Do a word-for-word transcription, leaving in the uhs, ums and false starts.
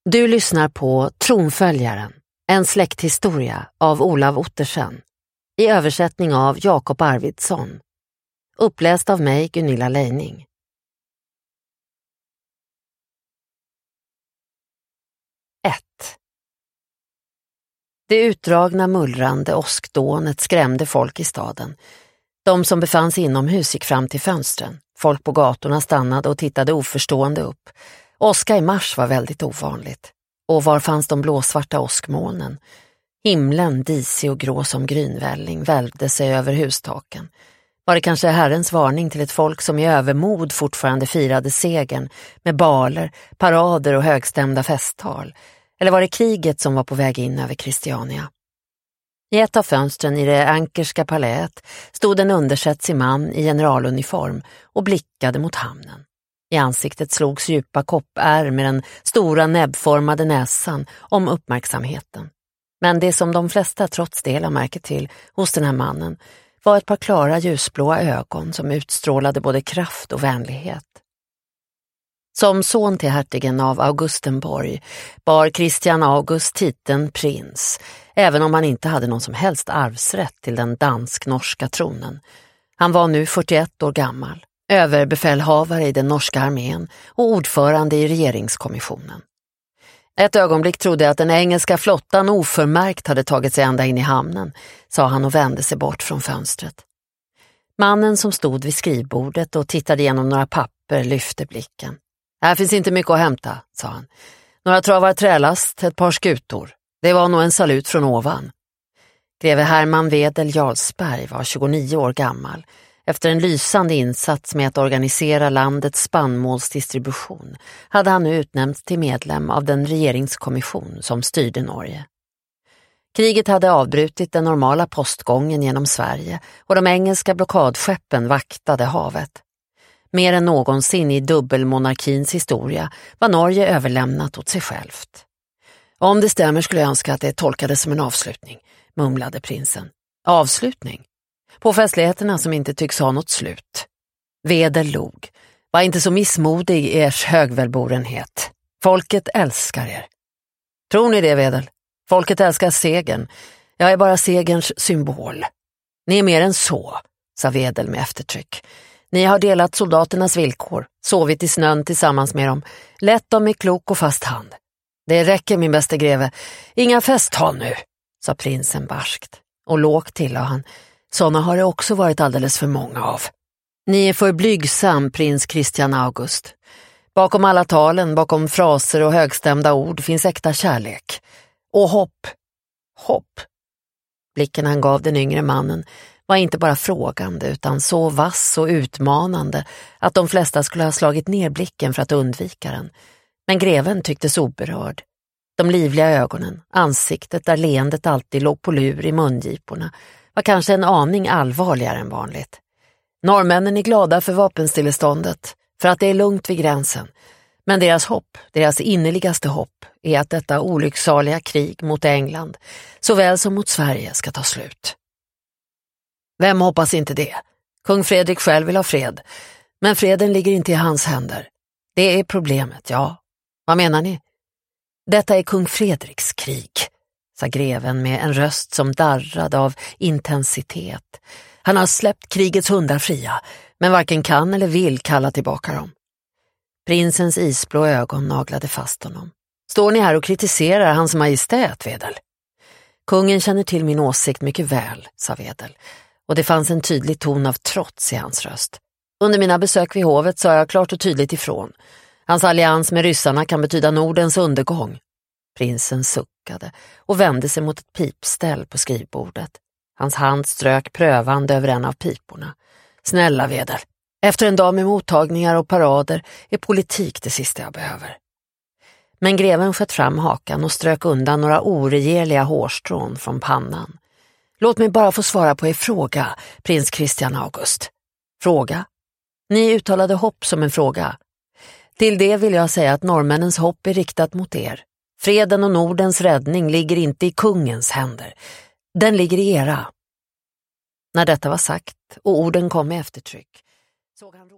Du lyssnar på Tronföljaren, en släkthistoria av Olav Ottersen, i översättning av Jakob Arvidsson. Uppläst av mig, Gunilla Leining. ett. Det utdragna mullrande åskdånet skrämde folk i staden. De som befann sig inomhus gick fram till fönstren. Folk på gatorna stannade och tittade oförstående upp. Åska i mars var väldigt ovanligt. Och var fanns de blåsvarta åskmolnen? Himlen, disig och grå som grynvälling, välvde sig över hustaken. Var det kanske Herrens varning till ett folk som i övermod fortfarande firade segern med baler, parader och högstämda festtal? Eller var det kriget som var på väg in över Christiania? I ett av fönstren i det ankerska paläet stod en undersetsig man i generaluniform och blickade mot hamnen. I ansiktet slogs djupa koppär med den stora näbbformade näsan om uppmärksamheten. Men det som de flesta trots det la märke till hos den här mannen var ett par klara ljusblåa ögon som utstrålade både kraft och vänlighet. Som son till hertigen av Augustenborg bar Christian August titeln prins, även om han inte hade någon som helst arvsrätt till den dansk-norska tronen. Han var nu fyrtioett år gammal, överbefälhavare i den norska armén och ordförande i regeringskommissionen. Ett ögonblick trodde jag att den engelska flottan oförmärkt hade tagit sig ända in i hamnen, sa han och vände sig bort från fönstret. Mannen som stod vid skrivbordet och tittade igenom några papper lyfte blicken. Här finns inte mycket att hämta, sa han. Några travar trälast, ett par skutor. Det var nog en salut från ovan. Greve Herman Wedel Jarlsberg var tjugonio år gammal. Efter en lysande insats med att organisera landets spannmålsdistribution hade han nu utnämnts till medlem av den regeringskommission som styrde Norge. Kriget hade avbrutit den normala postgången genom Sverige och de engelska blockadskeppen vaktade havet. Mer än någonsin i dubbelmonarkins historia var Norge överlämnat åt sig självt. Om det stämmer skulle jag önska att det tolkades som en avslutning, mumlade prinsen. Avslutning? På festligheterna som inte tycks ha något slut. Wedel log. Var inte så missmodig ers högvälborenhet. Folket älskar er. Tror ni det, Wedel? Folket älskar segern. Jag är bara segerns symbol. Ni är mer än så, sa Wedel med eftertryck. Ni har delat soldaternas villkor, sovit i snön tillsammans med dem, lett dem med klok och fast hand. Det räcker, min bästa greve. Inga festtal nu, sa prinsen barskt. Och lågt tillade han. Såna har det också varit alldeles för många av. Ni är för blygsam, prins Christian August. Bakom alla talen, bakom fraser och högstämda ord finns äkta kärlek. Och hopp. Hopp. Blicken han gav den yngre mannen var inte bara frågande utan så vass och utmanande att de flesta skulle ha slagit ner blicken för att undvika den. Men greven tycktes oberörd. De livliga ögonen, ansiktet där leendet alltid låg på lur i mungiporna, var kanske en aning allvarligare än vanligt. Norrmännen är glada för vapenstilleståndet, för att det är lugnt vid gränsen. Men deras hopp, deras innerligaste hopp, är att detta olycksaliga krig mot England, såväl som mot Sverige, ska ta slut. Vem hoppas inte det? Kung Fredrik själv vill ha fred. Men freden ligger inte i hans händer. Det är problemet, ja. Vad menar ni? Detta är kung Fredriks krig, sa greven med en röst som darrade av intensitet. Han har släppt krigets hundar fria, men varken kan eller vill kalla tillbaka dem. Prinsens isblå ögon naglade fast honom. Står ni här och kritiserar hans majestät, Wedel? Kungen känner till min åsikt mycket väl, sa Wedel. Och det fanns en tydlig ton av trots i hans röst. Under mina besök vid hovet sa jag klart och tydligt ifrån. Hans allians med ryssarna kan betyda Nordens undergång. Prinsen suckade och vände sig mot ett pipställ på skrivbordet. Hans hand strök prövande över en av piporna. Snälla Wedel, efter en dag med mottagningar och parader är politik det sista jag behöver. Men greven sköt fram hakan och strök undan några oregerliga hårstrån från pannan. Låt mig bara få svara på er fråga, prins Christian August. Fråga? Ni uttalade hopp som en fråga. Till det vill jag säga att norrmännens hopp är riktat mot er. Freden och Nordens räddning ligger inte i kungens händer. Den ligger i era. När detta var sagt och orden kom med eftertryck såg han